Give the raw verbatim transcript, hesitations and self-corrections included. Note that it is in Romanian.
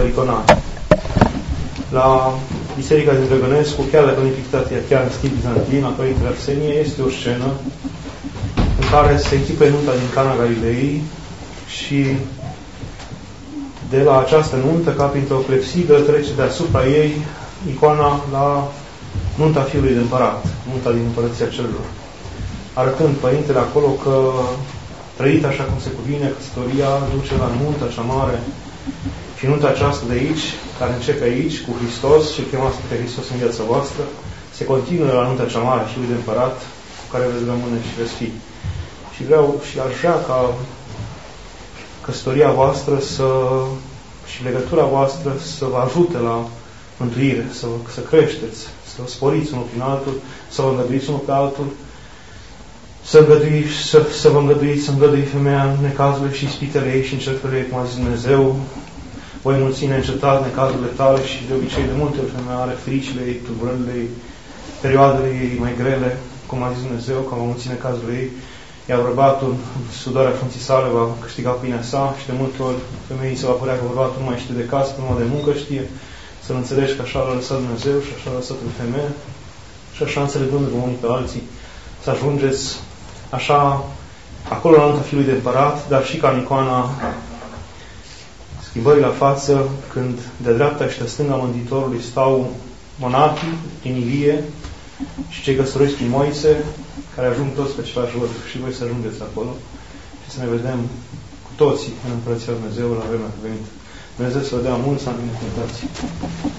baritonare. La Biserica din Drăgănescu, chiar dacă nu e pictată chiar în stil bizantin, la Părintele Arsenie, este o scenă în care se închipe nunta din Cana Galilei și de la această nuntă, ca printr-o clepsidă, trece deasupra ei icoana la nunta Fiului de Împărat, nunta din Împărăția Cerurilor, arătând Părintele acolo că trăit așa cum se cuvine, căsătoria duce la nunta cea mare. Și nunta aceasta de aici, care începe aici, cu Hristos și chemați pe Hristos în viața voastră, se continuă la nunta cea mare, Fiului de Împărat, cu care veți rămâne și veți fi. Și vreau și aș vrea ca căsătoria voastră să, și legătura voastră să vă ajute la mântuire, să, să creșteți, să sporiți unul prin altul, să vă îngăduiți unul pe altul, să, îngădui, să, să vă îngăduiți, să îngădui femeia în necazurile și ispitele ei și încercările ei, cum a zis Dumnezeu. Voi mulți neîncetat necazurile tale și de obicei de multe ori femeia are fricile ei, tulburările ei, perioadele ei mai grele, cum a zis Dumnezeu, că va mulți necazurile ei, iar bărbatul, sudoarea frunții sale, va câștiga pâinea sa și de multe ori femeii se va părea că bărbatul nu mai știe de casă, numai de muncă știe, să-l înțelegi că așa l-a lăsat Dumnezeu și așa l-a lăsat în femeie și așa înțelegându-vă unii pe alții, să ajungeți așa acolo la nunta Fiului de Împărat, dar și ca în icoana Schimbării la față, când de dreapta și de stânga Mântuitorului stau monachii din Ilie și cei căsătoriți prin Moise, care ajung toți pe același vârf și voi să ajungeți acolo și să ne vedem cu toții în Împărăția Lui Dumnezeu la vremea cuvenită. Dumnezeu să vă dea mulți ani binecuvântați.